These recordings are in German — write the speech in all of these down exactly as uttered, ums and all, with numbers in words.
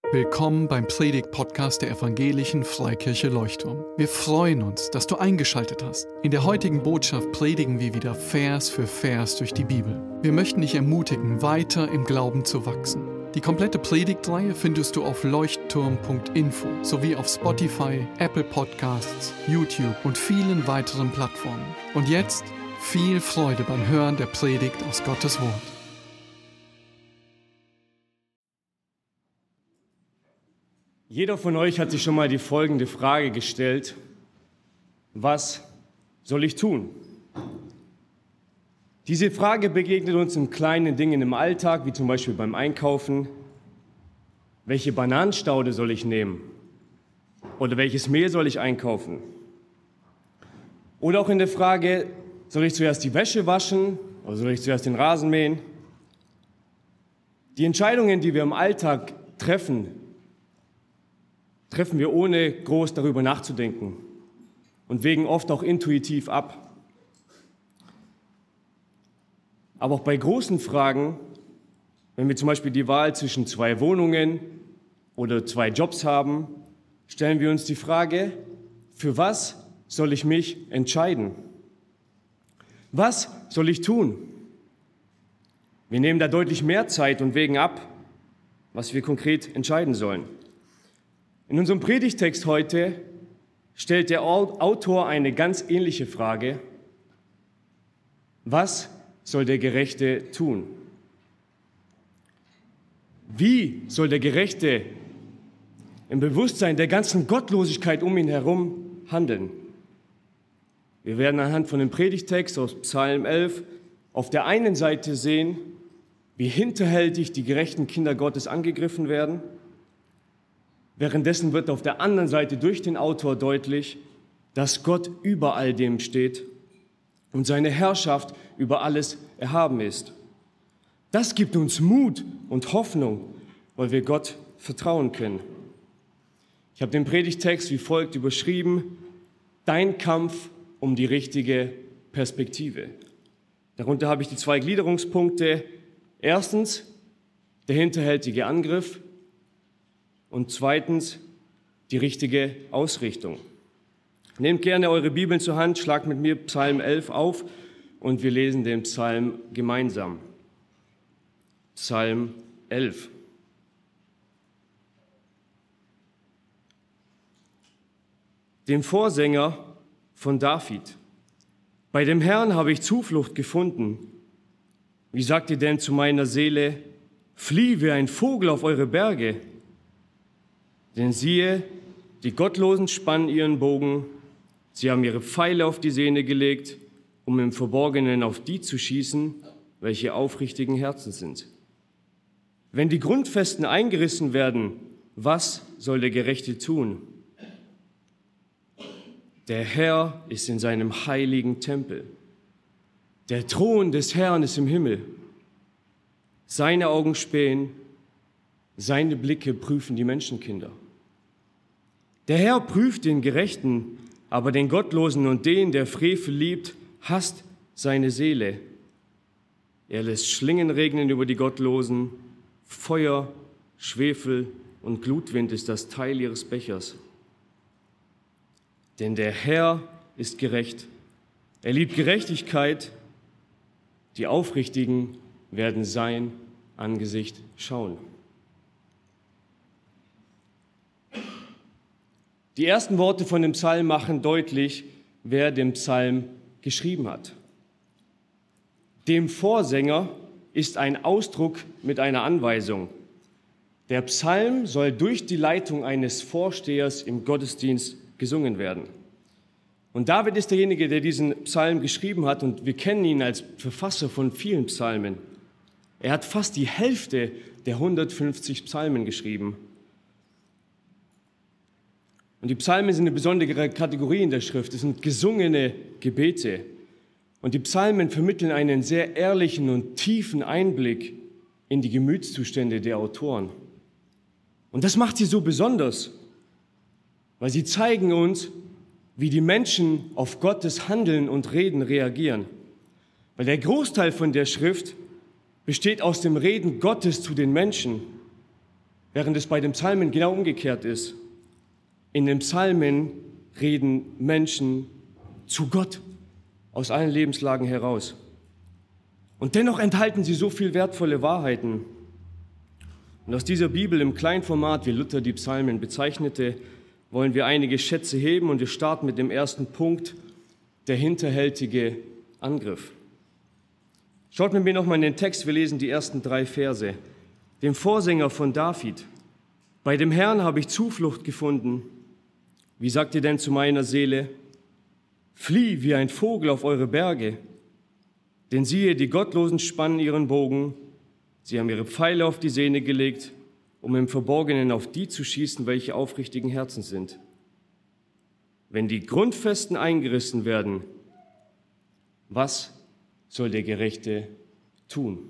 Willkommen beim Predigt-Podcast der Evangelischen Freikirche Leuchtturm. Wir freuen uns, dass du eingeschaltet hast. In der heutigen Botschaft predigen wir wieder Vers für Vers durch die Bibel. Wir möchten dich ermutigen, weiter im Glauben zu wachsen. Die komplette Predigtreihe findest du auf leuchtturm punkt info sowie auf Spotify, Apple Podcasts, YouTube und vielen weiteren Plattformen. Und jetzt viel Freude beim Hören der Predigt aus Gottes Wort. Jeder von euch hat sich schon mal die folgende Frage gestellt: Was soll ich tun? Diese Frage begegnet uns in kleinen Dingen im Alltag, wie zum Beispiel beim Einkaufen. Welche Bananenstaude soll ich nehmen? Oder welches Mehl soll ich einkaufen? Oder auch in der Frage: Soll ich zuerst die Wäsche waschen oder soll ich zuerst den Rasen mähen? Die Entscheidungen, die wir im Alltag treffen, treffen wir ohne groß darüber nachzudenken und wägen oft auch intuitiv ab. Aber auch bei großen Fragen, wenn wir zum Beispiel die Wahl zwischen zwei Wohnungen oder zwei Jobs haben, stellen wir uns die Frage: Für was soll ich mich entscheiden? Was soll ich tun? Wir nehmen da deutlich mehr Zeit und wägen ab, was wir konkret entscheiden sollen. In unserem Predigtext heute stellt der Autor eine ganz ähnliche Frage: Was soll der Gerechte tun? Wie soll der Gerechte im Bewusstsein der ganzen Gottlosigkeit um ihn herum handeln? Wir werden anhand von dem Predigtext aus Psalm elf auf der einen Seite sehen, wie hinterhältig die gerechten Kinder Gottes angegriffen werden. Währenddessen wird auf der anderen Seite durch den Autor deutlich, dass Gott über all dem steht und seine Herrschaft über alles erhaben ist. Das gibt uns Mut und Hoffnung, weil wir Gott vertrauen können. Ich habe den Predigtext wie folgt überschrieben: Dein Kampf um die richtige Perspektive. Darunter habe ich die zwei Gliederungspunkte. Erstens, der hinterhältige Angriff. Und zweitens, die richtige Ausrichtung. Nehmt gerne eure Bibeln zur Hand, schlagt mit mir Psalm elf auf und wir lesen den Psalm gemeinsam. Psalm elf. Dem Vorsänger von David: Bei dem Herrn habe ich Zuflucht gefunden. Wie sagt ihr denn zu meiner Seele: Flieh wie ein Vogel auf eure Berge? Denn siehe, die Gottlosen spannen ihren Bogen, sie haben ihre Pfeile auf die Sehne gelegt, um im Verborgenen auf die zu schießen, welche aufrichtigen Herzen sind. Wenn die Grundfesten eingerissen werden, was soll der Gerechte tun? Der Herr ist in seinem heiligen Tempel. Der Thron des Herrn ist im Himmel. Seine Augen spähen, seine Blicke prüfen die Menschenkinder. Der Herr prüft den Gerechten, aber den Gottlosen und den, der Frevel liebt, hasst seine Seele. Er lässt Schlingen regnen über die Gottlosen, Feuer, Schwefel und Glutwind ist das Teil ihres Bechers. Denn der Herr ist gerecht, er liebt Gerechtigkeit, die Aufrichtigen werden sein Angesicht schauen. Die ersten Worte von dem Psalm machen deutlich, wer den Psalm geschrieben hat. Dem Vorsänger ist ein Ausdruck mit einer Anweisung. Der Psalm soll durch die Leitung eines Vorstehers im Gottesdienst gesungen werden. Und David ist derjenige, der diesen Psalm geschrieben hat, und wir kennen ihn als Verfasser von vielen Psalmen. Er hat fast die Hälfte der hundertfünfzig Psalmen geschrieben. Und die Psalmen sind eine besondere Kategorie in der Schrift. Es sind gesungene Gebete. Und die Psalmen vermitteln einen sehr ehrlichen und tiefen Einblick in die Gemütszustände der Autoren. Und das macht sie so besonders, weil sie zeigen uns, wie die Menschen auf Gottes Handeln und Reden reagieren. Weil der Großteil von der Schrift besteht aus dem Reden Gottes zu den Menschen. während es bei den Psalmen genau umgekehrt ist. In den Psalmen reden Menschen zu Gott aus allen Lebenslagen heraus. Und dennoch enthalten sie so viel wertvolle Wahrheiten. Und aus dieser Bibel im Kleinformat, wie Luther die Psalmen bezeichnete, wollen wir einige Schätze heben und wir starten mit dem ersten Punkt, der hinterhältige Angriff. Schaut mit mir nochmal in den Text, wir lesen die ersten drei Verse. Dem Vorsänger von David: Bei dem Herrn habe ich Zuflucht gefunden. Wie sagt ihr denn zu meiner Seele? Flieh wie ein Vogel auf eure Berge. Denn siehe, die Gottlosen spannen ihren Bogen. Sie haben ihre Pfeile auf die Sehne gelegt, um im Verborgenen auf die zu schießen, welche aufrichtigen Herzen sind. Wenn die Grundfesten eingerissen werden, was soll der Gerechte tun?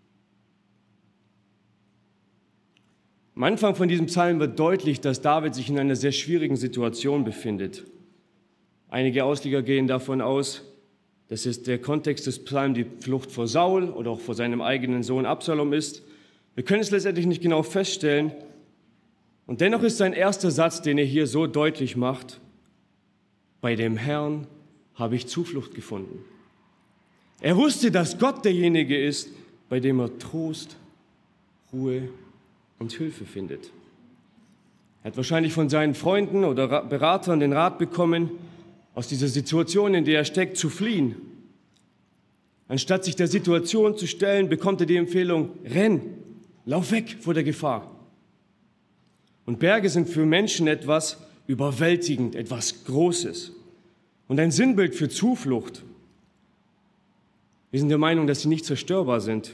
Am Anfang von diesem Psalm wird deutlich, dass David sich in einer sehr schwierigen Situation befindet. Einige Ausleger gehen davon aus, dass es der Kontext des Psalms die Flucht vor Saul oder auch vor seinem eigenen Sohn Absalom ist. Wir können es letztendlich nicht genau feststellen. Und dennoch ist sein erster Satz, den er hier so deutlich macht: Bei dem Herrn habe ich Zuflucht gefunden. Er wusste, dass Gott derjenige ist, bei dem er Trost, Ruhe und Hilfe findet. Er hat wahrscheinlich von seinen Freunden oder Beratern den Rat bekommen, aus dieser Situation, in der er steckt, zu fliehen. Anstatt sich der Situation zu stellen, bekommt er die Empfehlung: Renn, lauf weg vor der Gefahr. Und Berge sind für Menschen etwas überwältigend, etwas Großes und ein Sinnbild für Zuflucht. Wir sind der Meinung, dass sie nicht zerstörbar sind.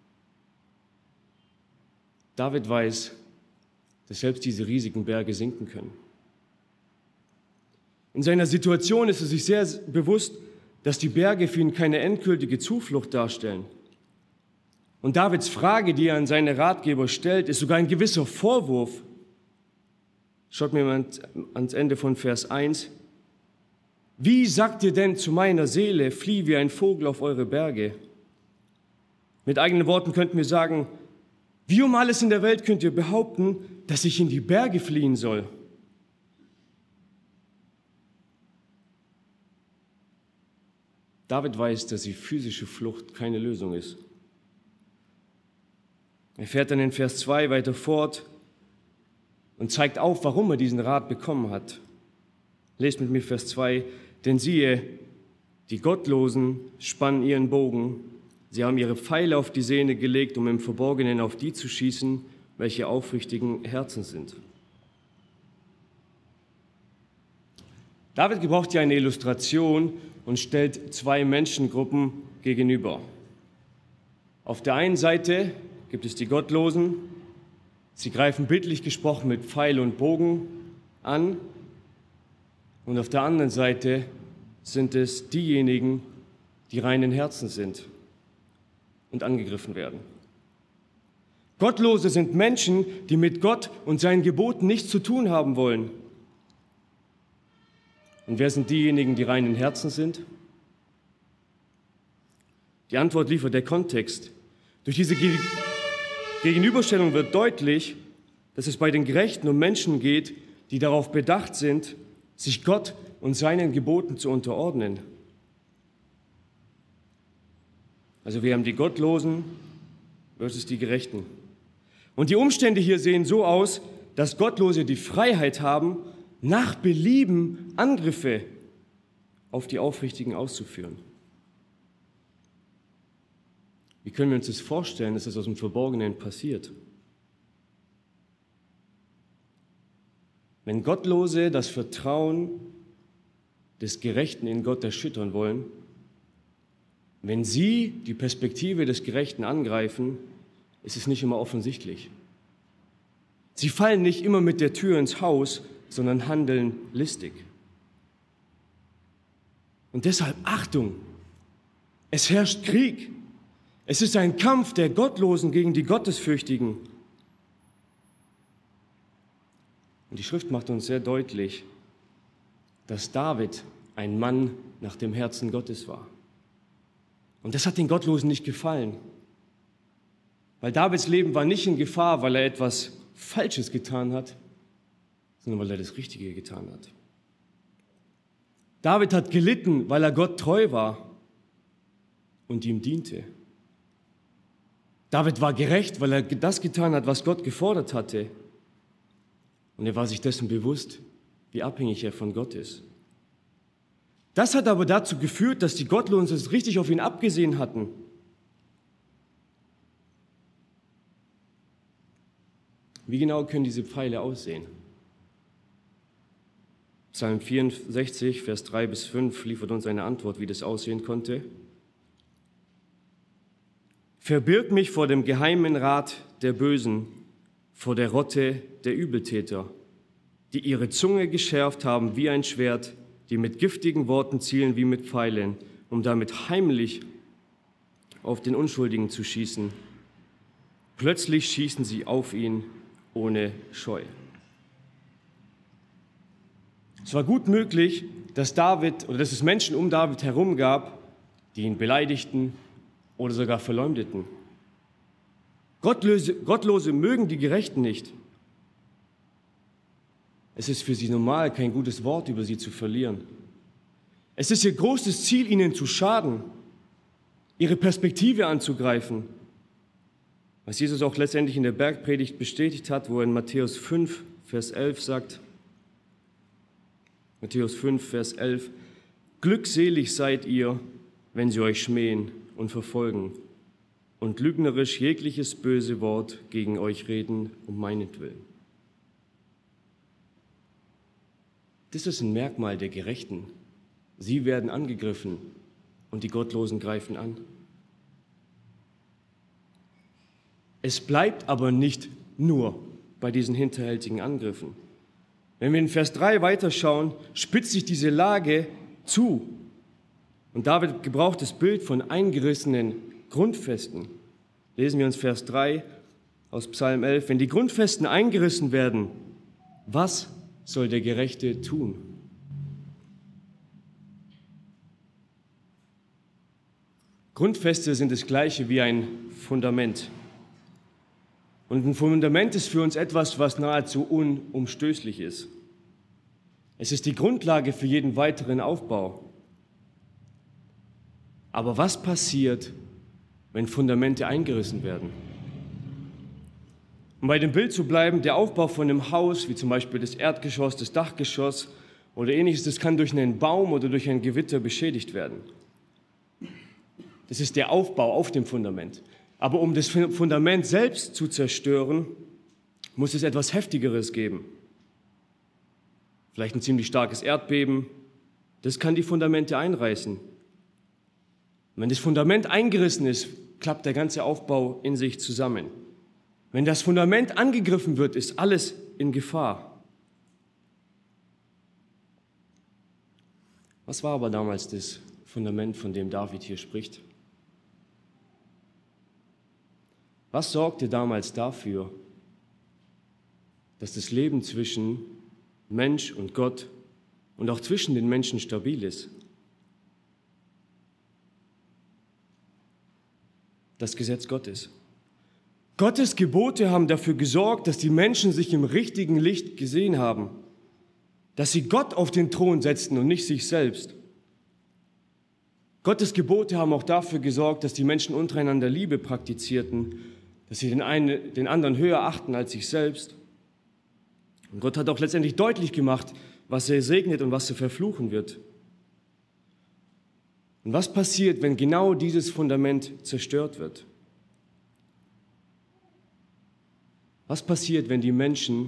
David weiß, dass selbst diese riesigen Berge sinken können. In seiner Situation ist er sich sehr bewusst, dass die Berge für ihn keine endgültige Zuflucht darstellen. Und Davids Frage, die er an seine Ratgeber stellt, ist sogar ein gewisser Vorwurf. Schaut mir mal ans Ende von Vers eins. Wie sagt ihr denn zu meiner Seele, flieh wie ein Vogel auf eure Berge? Mit eigenen Worten könnten wir sagen: Wie um alles in der Welt könnt ihr behaupten, dass ich in die Berge fliehen soll? David weiß, dass die physische Flucht keine Lösung ist. Er fährt dann in Vers zwei weiter fort und zeigt auf, warum er diesen Rat bekommen hat. Lest mit mir Vers zwei. Denn siehe, die Gottlosen spannen ihren Bogen. Sie haben ihre Pfeile auf die Sehne gelegt, um im Verborgenen auf die zu schießen, welche aufrichtigen Herzen sind. David gebraucht hier eine Illustration und stellt zwei Menschengruppen gegenüber. Auf der einen Seite gibt es die Gottlosen. Sie greifen bildlich gesprochen mit Pfeil und Bogen an. Und auf der anderen Seite sind es diejenigen, die reinen Herzen sind und angegriffen werden. Gottlose sind Menschen, die mit Gott und seinen Geboten nichts zu tun haben wollen. Und wer sind diejenigen, die reinen Herzen sind? Die Antwort liefert der Kontext. Durch diese Gegenüberstellung wird deutlich, dass es bei den Gerechten um Menschen geht, die darauf bedacht sind, sich Gott und seinen Geboten zu unterordnen. Also wir haben die Gottlosen versus die Gerechten. Und die Umstände hier sehen so aus, dass Gottlose die Freiheit haben, nach Belieben Angriffe auf die Aufrichtigen auszuführen. Wie können wir uns das vorstellen, dass das aus dem Verborgenen passiert? Wenn Gottlose das Vertrauen des Gerechten in Gott erschüttern wollen, wenn sie die Perspektive des Gerechten angreifen, ist es nicht immer offensichtlich. Sie fallen nicht immer mit der Tür ins Haus, sondern handeln listig. Und deshalb Achtung, es herrscht Krieg. Es ist ein Kampf der Gottlosen gegen die Gottesfürchtigen. Und die Schrift macht uns sehr deutlich, dass David ein Mann nach dem Herzen Gottes war. Und das hat den Gottlosen nicht gefallen. Weil Davids Leben war nicht in Gefahr, weil er etwas Falsches getan hat, sondern weil er das Richtige getan hat. David hat gelitten, weil er Gott treu war und ihm diente. David war gerecht, weil er das getan hat, was Gott gefordert hatte. Und er war sich dessen bewusst, wie abhängig er von Gott ist. Das hat aber dazu geführt, dass die Gottlosen es richtig auf ihn abgesehen hatten. Wie genau können diese Pfeile aussehen? Psalm vierundsechzig, Vers drei bis fünf liefert uns eine Antwort, wie das aussehen konnte. Verbirg mich vor dem geheimen Rat der Bösen, vor der Rotte der Übeltäter, die ihre Zunge geschärft haben wie ein Schwert, die mit giftigen Worten zielen wie mit Pfeilen, um damit heimlich auf den Unschuldigen zu schießen. Plötzlich schießen sie auf ihn ohne Scheu. Es war gut möglich, dass David oder dass es Menschen um David herum gab, die ihn beleidigten oder sogar verleumdeten. Gottlose, Gottlose mögen die Gerechten nicht. Es ist für sie normal, kein gutes Wort über sie zu verlieren. Es ist ihr großes Ziel, ihnen zu schaden, ihre Perspektive anzugreifen. Was Jesus auch letztendlich in der Bergpredigt bestätigt hat, wo er in Matthäus fünf, Vers elf sagt, Matthäus fünf, Vers elf, glückselig seid ihr, wenn sie euch schmähen und verfolgen und lügnerisch jegliches böse Wort gegen euch reden, um meinetwillen. Das ist ein Merkmal der Gerechten. Sie werden angegriffen und die Gottlosen greifen an. Es bleibt aber nicht nur bei diesen hinterhältigen Angriffen. Wenn wir in Vers drei weiterschauen, spitzt sich diese Lage zu. Und David gebraucht das Bild von eingerissenen Grundfesten. Lesen wir uns Vers drei aus Psalm elf. Wenn die Grundfesten eingerissen werden, was soll der Gerechte tun? Grundfeste sind das Gleiche wie ein Fundament. Und ein Fundament ist für uns etwas, was nahezu unumstößlich ist. Es ist die Grundlage für jeden weiteren Aufbau. Aber was passiert, wenn Fundamente eingerissen werden? Um bei dem Bild zu bleiben, der Aufbau von einem Haus, wie zum Beispiel das Erdgeschoss, das Dachgeschoss oder ähnliches, das kann durch einen Baum oder durch ein Gewitter beschädigt werden. Das ist der Aufbau auf dem Fundament. Aber um das Fundament selbst zu zerstören, muss es etwas Heftigeres geben. Vielleicht ein ziemlich starkes Erdbeben. Das kann die Fundamente einreißen. Wenn das Fundament eingerissen ist, klappt der ganze Aufbau in sich zusammen. Wenn das Fundament angegriffen wird, ist alles in Gefahr. Was war aber damals das Fundament, von dem David hier spricht? Was sorgte damals dafür, dass das Leben zwischen Mensch und Gott und auch zwischen den Menschen stabil ist? Das Gesetz Gottes. Gottes Gebote haben dafür gesorgt, dass die Menschen sich im richtigen Licht gesehen haben, dass sie Gott auf den Thron setzten und nicht sich selbst. Gottes Gebote haben auch dafür gesorgt, dass die Menschen untereinander Liebe praktizierten, dass sie den einen, den anderen höher achten als sich selbst. Und Gott hat auch letztendlich deutlich gemacht, was er segnet und was er verfluchen wird. Und was passiert, wenn genau dieses Fundament zerstört wird? Was passiert, wenn die Menschen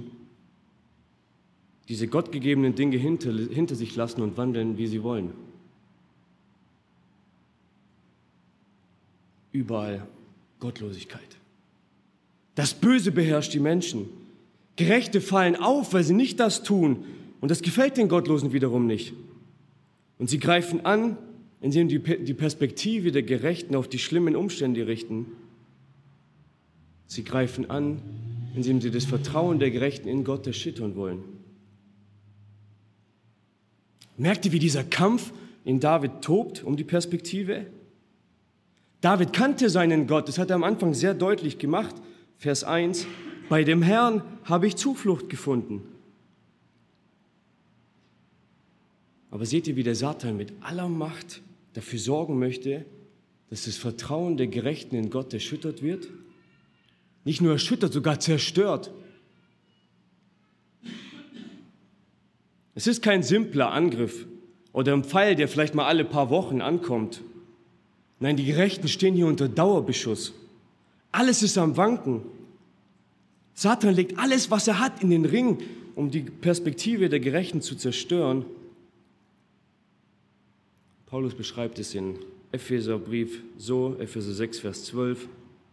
diese gottgegebenen Dinge hinter, hinter sich lassen und wandeln, wie sie wollen? Überall Gottlosigkeit. Das Böse beherrscht die Menschen. Gerechte fallen auf, weil sie nicht das tun. Und das gefällt den Gottlosen wiederum nicht. Und sie greifen an, indem sie die Perspektive der Gerechten auf die schlimmen Umstände richten. Sie greifen an, indem sie das Vertrauen der Gerechten in Gott erschüttern wollen. Merkt ihr, wie dieser Kampf in David tobt um die Perspektive? David kannte seinen Gott, das hat er am Anfang sehr deutlich gemacht. Vers eins, Bei dem Herrn habe ich Zuflucht gefunden. Aber seht ihr, wie der Satan mit aller Macht dafür sorgen möchte, dass das Vertrauen der Gerechten in Gott erschüttert wird? Nicht nur erschüttert, sogar zerstört. Es ist kein simpler Angriff oder ein Pfeil, der vielleicht mal alle paar Wochen ankommt. Nein, die Gerechten stehen hier unter Dauerbeschuss. Alles ist am Wanken. Satan legt alles, was er hat, in den Ring, um die Perspektive der Gerechten zu zerstören. Paulus beschreibt es in Epheserbrief so, Epheser sechs, Vers zwölf.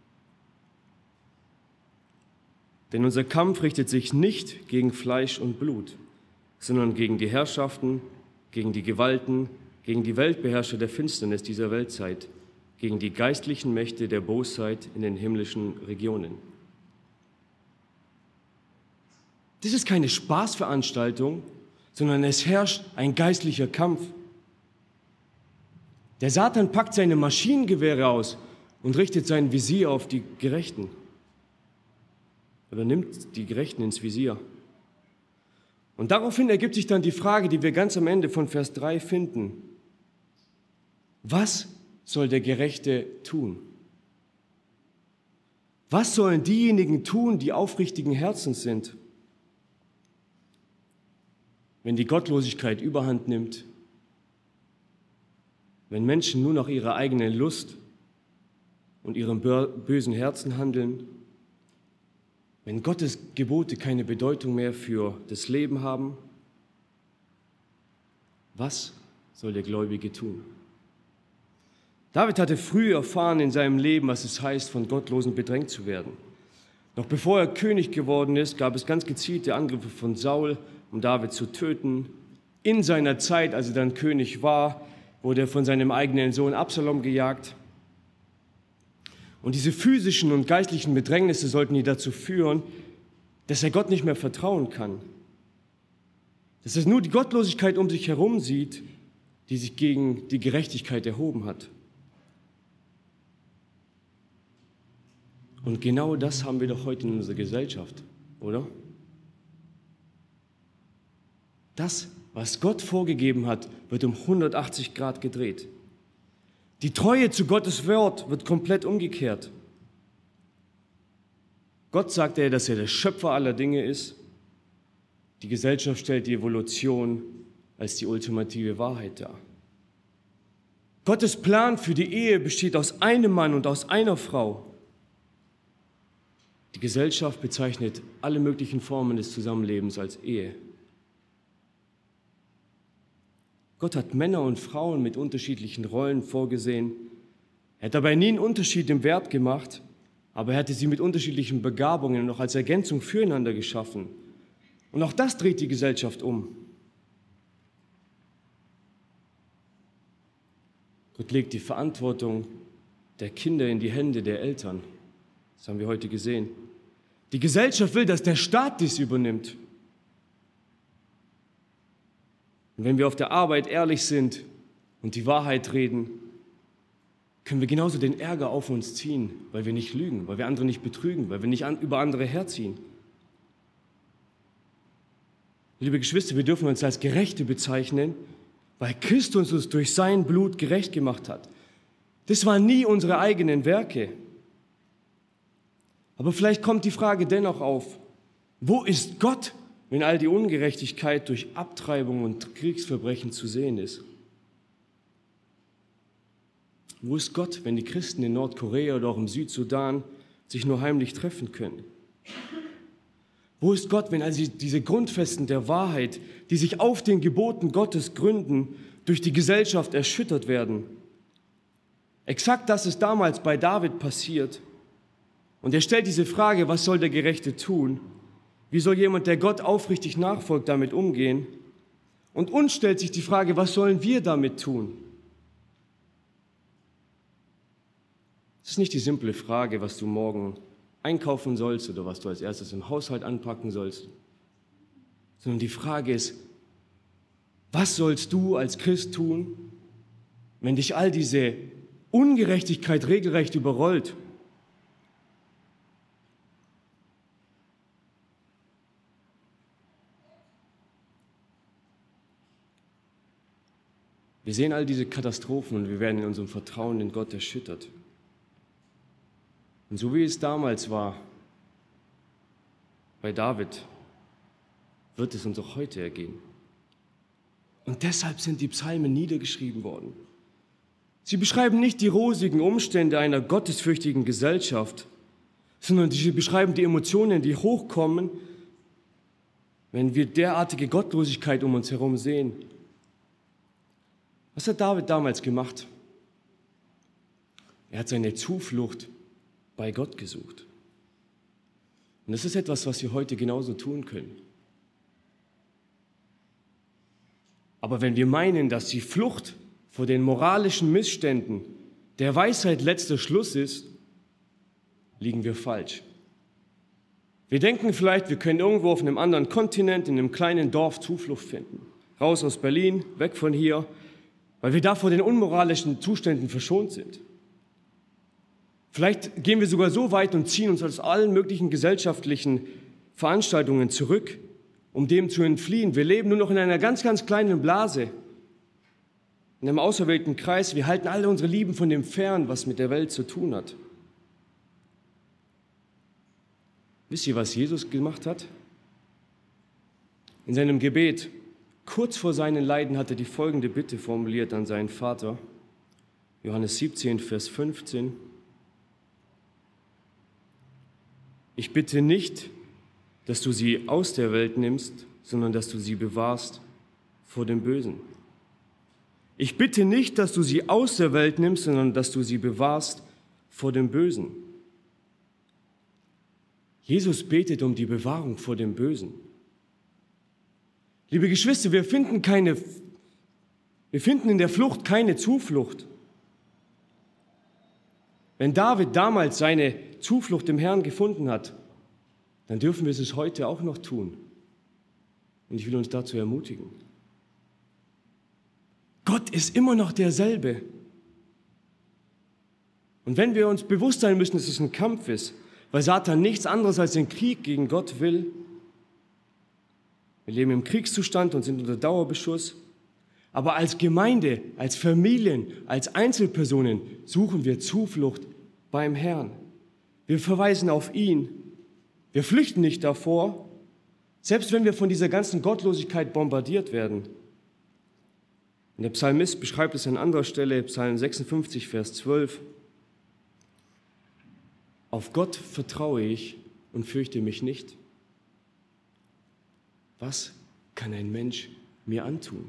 Denn unser Kampf richtet sich nicht gegen Fleisch und Blut, sondern gegen die Herrschaften, gegen die Gewalten, gegen die Weltbeherrscher der Finsternis dieser Weltzeit, gegen die geistlichen Mächte der Bosheit in den himmlischen Regionen. Das ist keine Spaßveranstaltung, sondern es herrscht ein geistlicher Kampf. Der Satan packt seine Maschinengewehre aus und richtet sein Visier auf die Gerechten. Oder nimmt die Gerechten ins Visier. Und daraufhin ergibt sich dann die Frage, die wir ganz am Ende von Vers drei finden. Was soll der Gerechte tun? Was sollen diejenigen tun, die aufrichtigen Herzens sind? Wenn die Gottlosigkeit überhand nimmt, wenn Menschen nur nach ihrer eigenen Lust und ihrem bösen Herzen handeln, wenn Gottes Gebote keine Bedeutung mehr für das Leben haben, was soll der Gläubige tun? David hatte früh erfahren in seinem Leben, was es heißt, von Gottlosen bedrängt zu werden. Noch bevor er König geworden ist, gab es ganz gezielte Angriffe von Saul, um David zu töten. In seiner Zeit, als er dann König war, wurde er von seinem eigenen Sohn Absalom gejagt. Und diese physischen und geistlichen Bedrängnisse sollten ihn dazu führen, dass er Gott nicht mehr vertrauen kann. Dass er nur die Gottlosigkeit um sich herum sieht, die sich gegen die Gerechtigkeit erhoben hat. Und genau das haben wir doch heute in unserer Gesellschaft, oder? Das, was Gott vorgegeben hat, wird um hundertachtzig Grad gedreht. Die Treue zu Gottes Wort wird komplett umgekehrt. Gott sagt er, dass er der Schöpfer aller Dinge ist. Die Gesellschaft stellt die Evolution als die ultimative Wahrheit dar. Gottes Plan für die Ehe besteht aus einem Mann und aus einer Frau. Die Gesellschaft bezeichnet alle möglichen Formen des Zusammenlebens als Ehe. Gott hat Männer und Frauen mit unterschiedlichen Rollen vorgesehen. Er hat dabei nie einen Unterschied im Wert gemacht, aber er hatte sie mit unterschiedlichen Begabungen noch als Ergänzung füreinander geschaffen. Und auch das dreht die Gesellschaft um. Gott legt die Verantwortung der Kinder in die Hände der Eltern. Das haben wir heute gesehen. Die Gesellschaft will, dass der Staat dies übernimmt. Und wenn wir auf der Arbeit ehrlich sind und die Wahrheit reden, können wir genauso den Ärger auf uns ziehen, weil wir nicht lügen, weil wir andere nicht betrügen, weil wir nicht an, über andere herziehen. Liebe Geschwister, wir dürfen uns als Gerechte bezeichnen, weil Christus uns durch sein Blut gerecht gemacht hat. Das waren nie unsere eigenen Werke. Aber vielleicht kommt die Frage dennoch auf, wo ist Gott, wenn all die Ungerechtigkeit durch Abtreibung und Kriegsverbrechen zu sehen ist? Wo ist Gott, wenn die Christen in Nordkorea oder auch im Südsudan sich nur heimlich treffen können? Wo ist Gott, wenn also diese Grundfesten der Wahrheit, die sich auf den Geboten Gottes gründen, durch die Gesellschaft erschüttert werden? Exakt das ist damals bei David passiert. Und er stellt diese Frage, was soll der Gerechte tun? Wie soll jemand, der Gott aufrichtig nachfolgt, damit umgehen? Und uns stellt sich die Frage, was sollen wir damit tun? Es ist nicht die simple Frage, was du morgen einkaufen sollst oder was du als erstes im Haushalt anpacken sollst, sondern die Frage ist, was sollst du als Christ tun, wenn dich all diese Ungerechtigkeit regelrecht überrollt? Wir sehen all diese Katastrophen und wir werden in unserem Vertrauen in Gott erschüttert. Und so wie es damals war bei David, wird es uns auch heute ergehen. Und deshalb sind die Psalmen niedergeschrieben worden. Sie beschreiben nicht die rosigen Umstände einer gottesfürchtigen Gesellschaft, sondern sie beschreiben die Emotionen, die hochkommen, wenn wir derartige Gottlosigkeit um uns herum sehen. Was hat David damals gemacht? Er hat seine Zuflucht bei Gott gesucht. Und das ist etwas, was wir heute genauso tun können. Aber wenn wir meinen, dass die Flucht vor den moralischen Missständen der Weisheit letzter Schluss ist, liegen wir falsch. Wir denken vielleicht, wir können irgendwo auf einem anderen Kontinent, in einem kleinen Dorf Zuflucht finden. Raus aus Berlin, weg von hier, weil wir da vor den unmoralischen Zuständen verschont sind. Vielleicht gehen wir sogar so weit und ziehen uns aus allen möglichen gesellschaftlichen Veranstaltungen zurück, um dem zu entfliehen. Wir leben nur noch in einer ganz, ganz kleinen Blase, in einem auserwählten Kreis. Wir halten alle unsere Lieben von dem fern, was mit der Welt zu tun hat. Wisst ihr, was Jesus gemacht hat? In seinem Gebet, kurz vor seinen Leiden, hat er die folgende Bitte formuliert an seinen Vater. Johannes siebzehn, Vers fünfzehn. Ich bitte nicht, dass du sie aus der Welt nimmst, sondern dass du sie bewahrst vor dem Bösen. Ich bitte nicht, dass du sie aus der Welt nimmst, sondern dass du sie bewahrst vor dem Bösen. Jesus betet um die Bewahrung vor dem Bösen. Liebe Geschwister, wir finden keine, wir finden in der Flucht keine Zuflucht. Wenn David damals seine Zuflucht im Herrn gefunden hat, dann dürfen wir es heute auch noch tun. Und ich will uns dazu ermutigen. Gott ist immer noch derselbe. Und wenn wir uns bewusst sein müssen, dass es ein Kampf ist, weil Satan nichts anderes als den Krieg gegen Gott will, wir leben im Kriegszustand und sind unter Dauerbeschuss, aber als Gemeinde, als Familien, als Einzelpersonen suchen wir Zuflucht beim Herrn. Wir verweisen auf ihn. Wir flüchten nicht davor, selbst wenn wir von dieser ganzen Gottlosigkeit bombardiert werden. Und der Psalmist beschreibt es an anderer Stelle, Psalm sechsundfünfzig, Vers zwölf. Auf Gott vertraue ich und fürchte mich nicht. Was kann ein Mensch mir antun?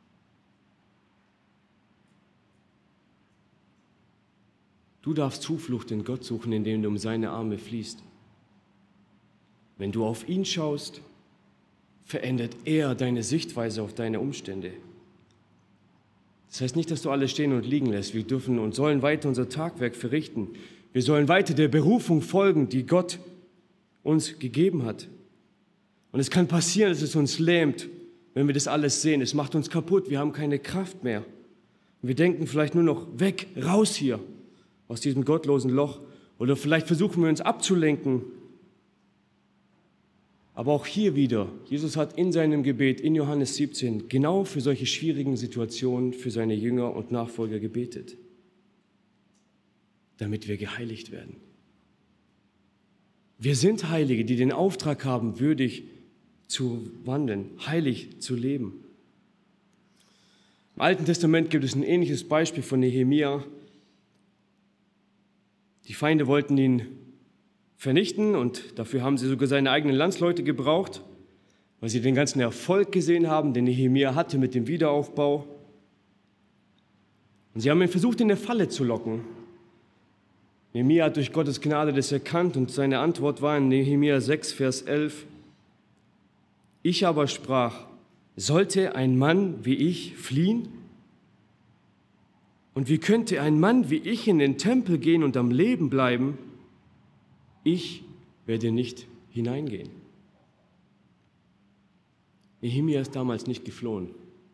Du darfst Zuflucht in Gott suchen, indem du um seine Arme fließt. Wenn du auf ihn schaust, verändert er deine Sichtweise auf deine Umstände. Das heißt nicht, dass du alles stehen und liegen lässt. Wir dürfen und sollen weiter unser Tagwerk verrichten. Wir sollen weiter der Berufung folgen, die Gott uns gegeben hat. Und es kann passieren, dass es uns lähmt, wenn wir das alles sehen. Es macht uns kaputt, wir haben keine Kraft mehr. Und wir denken vielleicht nur noch, weg, raus hier, aus diesem gottlosen Loch. Oder vielleicht versuchen wir uns abzulenken. Aber auch hier wieder, Jesus hat in seinem Gebet in Johannes siebzehn genau für solche schwierigen Situationen für seine Jünger und Nachfolger gebetet, damit wir geheiligt werden. Wir sind Heilige, die den Auftrag haben, würdig zu wandeln, heilig zu leben. Im Alten Testament gibt es ein ähnliches Beispiel von Nehemia. Die Feinde wollten ihn vernichten und dafür haben sie sogar seine eigenen Landsleute gebraucht, weil sie den ganzen Erfolg gesehen haben, den Nehemia hatte mit dem Wiederaufbau. Und sie haben ihn versucht, in eine Falle zu locken. Nehemia hat durch Gottes Gnade das erkannt und seine Antwort war in Nehemia sechs, Vers elf. Ich aber sprach, sollte ein Mann wie ich fliehen? Und wie könnte ein Mann wie ich in den Tempel gehen und am Leben bleiben? Ich werde nicht hineingehen. Nehemia ist damals nicht geflohen.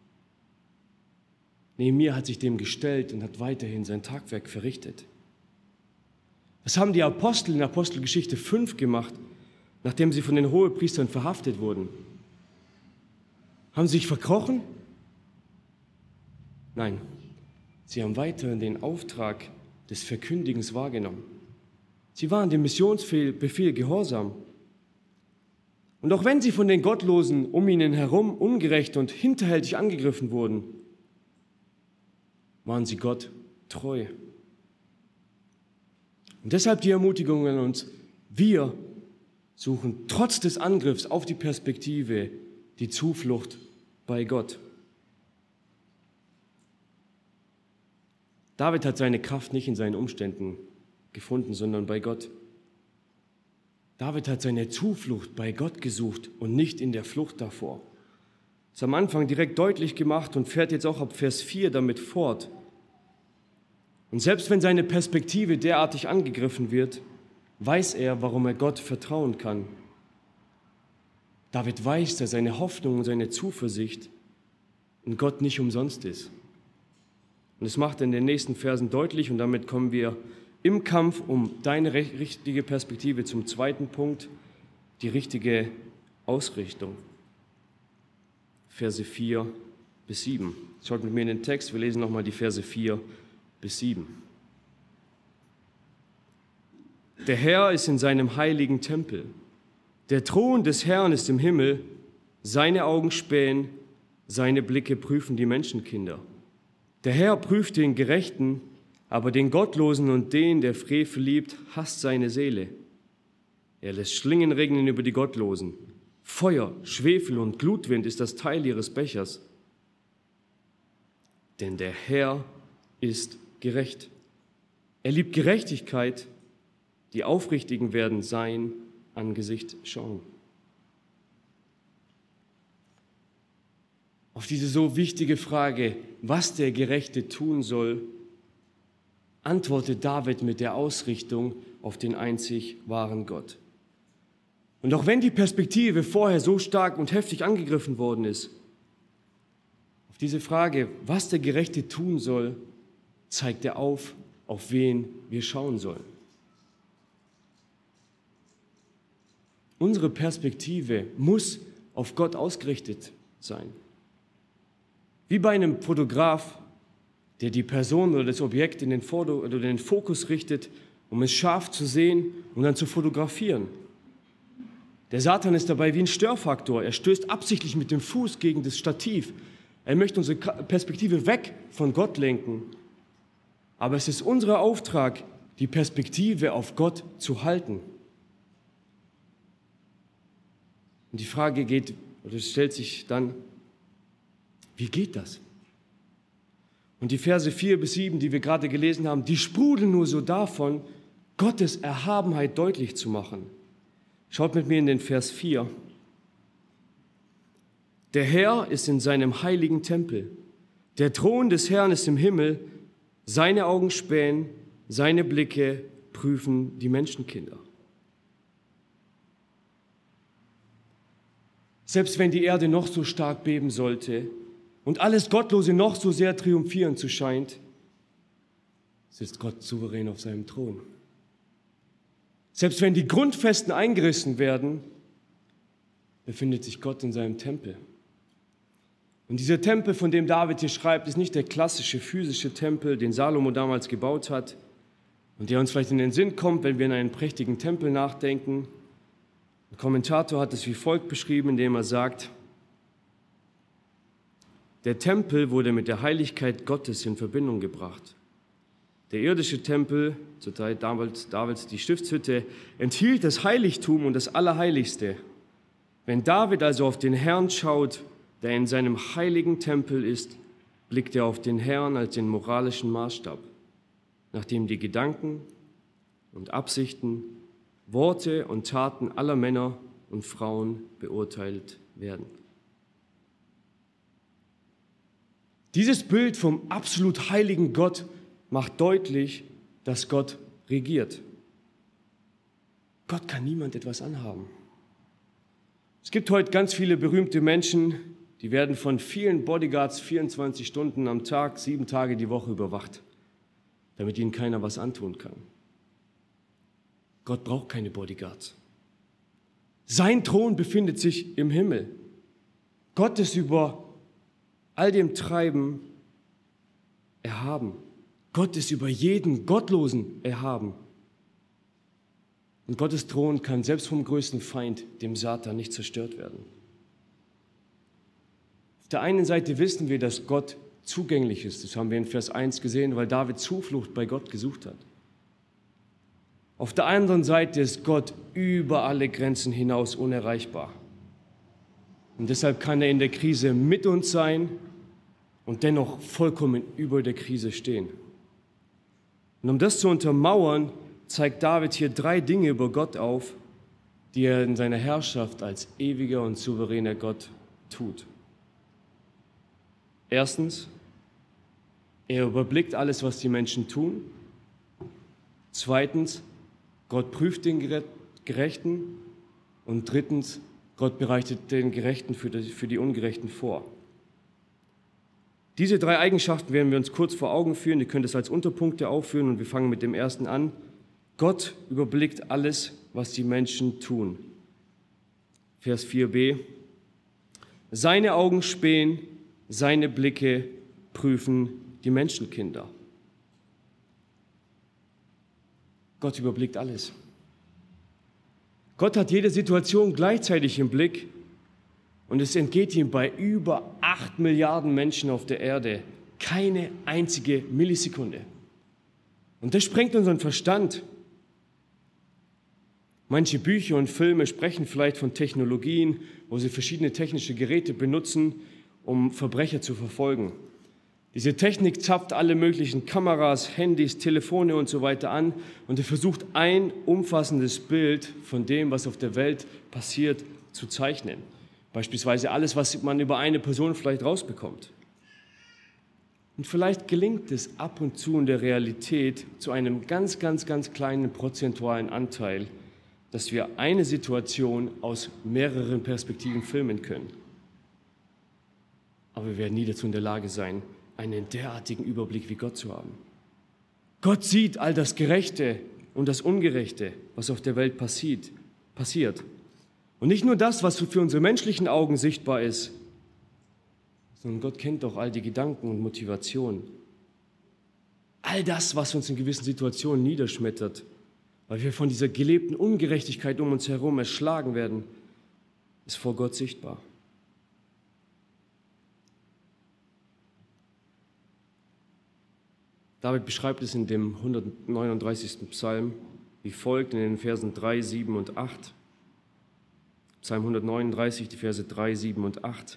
Nehemia hat sich dem gestellt und hat weiterhin sein Tagwerk verrichtet. Was haben die Apostel in Apostelgeschichte fünf gemacht, nachdem sie von den Hohepriestern verhaftet wurden? Haben sie sich verkrochen? Nein, sie haben weiterhin den Auftrag des Verkündigens wahrgenommen. Sie waren dem Missionsbefehl gehorsam. Und auch wenn sie von den Gottlosen um ihnen herum ungerecht und hinterhältig angegriffen wurden, waren sie Gott treu. Und deshalb die Ermutigung an uns: Wir suchen trotz des Angriffs auf die Perspektive die Zuflucht bei Gott. David hat seine Kraft nicht in seinen Umständen gefunden, sondern bei Gott. David hat seine Zuflucht bei Gott gesucht und nicht in der Flucht davor. Das ist am Anfang direkt deutlich gemacht und fährt jetzt auch ab Vers vier damit fort. Und selbst wenn seine Perspektive derartig angegriffen wird, weiß er, warum er Gott vertrauen kann. David weiß, dass seine Hoffnung und seine Zuversicht in Gott nicht umsonst ist. Und das macht er in den nächsten Versen deutlich, und damit kommen wir im Kampf um deine richtige Perspektive zum zweiten Punkt, die richtige Ausrichtung. Verse vier bis sieben. Schaut mit mir in den Text, wir lesen nochmal die Verse vier bis sieben. Der Herr ist in seinem heiligen Tempel. Der Thron des Herrn ist im Himmel. Seine Augen spähen, seine Blicke prüfen die Menschenkinder. Der Herr prüft den Gerechten, aber den Gottlosen und den, der Frevel liebt, hasst seine Seele. Er lässt Schlingen regnen über die Gottlosen. Feuer, Schwefel und Glutwind ist das Teil ihres Bechers. Denn der Herr ist gerecht. Er liebt Gerechtigkeit. Die Aufrichtigen werden sein Angesicht schauen. Auf diese so wichtige Frage, was der Gerechte tun soll, antwortet David mit der Ausrichtung auf den einzig wahren Gott. Und auch wenn die Perspektive vorher so stark und heftig angegriffen worden ist, auf diese Frage, was der Gerechte tun soll, zeigt er auf, auf wen wir schauen sollen. Unsere Perspektive muss auf Gott ausgerichtet sein. Wie bei einem Fotograf, der die Person oder das Objekt in den, Foto, oder den Fokus richtet, um es scharf zu sehen und dann zu fotografieren. Der Satan ist dabei wie ein Störfaktor. Er stößt absichtlich mit dem Fuß gegen das Stativ. Er möchte unsere Perspektive weg von Gott lenken. Aber es ist unser Auftrag, die Perspektive auf Gott zu halten. Und die Frage geht, oder stellt sich dann, wie geht das? Und die Verse vier bis sieben, die wir gerade gelesen haben, die sprudeln nur so davon, Gottes Erhabenheit deutlich zu machen. Schaut mit mir in den Vers vier. Der Herr ist in seinem heiligen Tempel. Der Thron des Herrn ist im Himmel. Seine Augen spähen, seine Blicke prüfen die Menschenkinder. Selbst wenn die Erde noch so stark beben sollte und alles Gottlose noch so sehr triumphierend zu scheint, sitzt Gott souverän auf seinem Thron. Selbst wenn die Grundfesten eingerissen werden, befindet sich Gott in seinem Tempel. Und dieser Tempel, von dem David hier schreibt, ist nicht der klassische physische Tempel, den Salomo damals gebaut hat und der uns vielleicht in den Sinn kommt, wenn wir an einen prächtigen Tempel nachdenken. Ein Kommentator hat es wie folgt beschrieben, indem er sagt: Der Tempel wurde mit der Heiligkeit Gottes in Verbindung gebracht. Der irdische Tempel, zur Zeit damals, Davids die Stiftshütte, enthielt das Heiligtum und das Allerheiligste. Wenn David also auf den Herrn schaut, der in seinem heiligen Tempel ist, blickt er auf den Herrn als den moralischen Maßstab, nach dem die Gedanken und Absichten, Worte und Taten aller Männer und Frauen beurteilt werden. Dieses Bild vom absolut heiligen Gott macht deutlich, dass Gott regiert. Gott kann niemand etwas anhaben. Es gibt heute ganz viele berühmte Menschen, die werden von vielen Bodyguards vierundzwanzig Stunden am Tag, sieben Tage die Woche überwacht, damit ihnen keiner was antun kann. Gott braucht keine Bodyguards. Sein Thron befindet sich im Himmel. Gott ist über all dem Treiben erhaben. Gott ist über jeden Gottlosen erhaben. Und Gottes Thron kann selbst vom größten Feind, dem Satan, nicht zerstört werden. Auf der einen Seite wissen wir, dass Gott zugänglich ist. Das haben wir in Vers eins gesehen, weil David Zuflucht bei Gott gesucht hat. Auf der anderen Seite ist Gott über alle Grenzen hinaus unerreichbar. Und deshalb kann er in der Krise mit uns sein und dennoch vollkommen über der Krise stehen. Und um das zu untermauern, zeigt David hier drei Dinge über Gott auf, die er in seiner Herrschaft als ewiger und souveräner Gott tut. Erstens, er überblickt alles, was die Menschen tun. Zweitens, Gott prüft den Gerechten. Und drittens, Gott bereitet den Gerechten für die, für die Ungerechten vor. Diese drei Eigenschaften werden wir uns kurz vor Augen führen. Ihr könnt es als Unterpunkte aufführen und wir fangen mit dem ersten an. Gott überblickt alles, was die Menschen tun. Vers vier b. Seine Augen spähen, seine Blicke prüfen die Menschenkinder. Gott überblickt alles. Gott hat jede Situation gleichzeitig im Blick und es entgeht ihm bei über acht Milliarden Menschen auf der Erde keine einzige Millisekunde. Und das sprengt unseren Verstand. Manche Bücher und Filme sprechen vielleicht von Technologien, wo sie verschiedene technische Geräte benutzen, um Verbrecher zu verfolgen. Diese Technik zapft alle möglichen Kameras, Handys, Telefone und so weiter an und er versucht, ein umfassendes Bild von dem, was auf der Welt passiert, zu zeichnen. Beispielsweise alles, was man über eine Person vielleicht rausbekommt. Und vielleicht gelingt es ab und zu in der Realität zu einem ganz, ganz, ganz kleinen prozentualen Anteil, dass wir eine Situation aus mehreren Perspektiven filmen können. Aber wir werden nie dazu in der Lage sein, einen derartigen Überblick wie Gott zu haben. Gott sieht all das Gerechte und das Ungerechte, was auf der Welt passiert. passiert. Und nicht nur das, was für unsere menschlichen Augen sichtbar ist, sondern Gott kennt auch all die Gedanken und Motivationen. All das, was uns in gewissen Situationen niederschmettert, weil wir von dieser gelebten Ungerechtigkeit um uns herum erschlagen werden, ist vor Gott sichtbar. David beschreibt es in dem hundertneununddreißigsten Psalm wie folgt in den Versen drei, sieben und acht. Psalm hundertneununddreißig, die Verse drei, sieben und acht.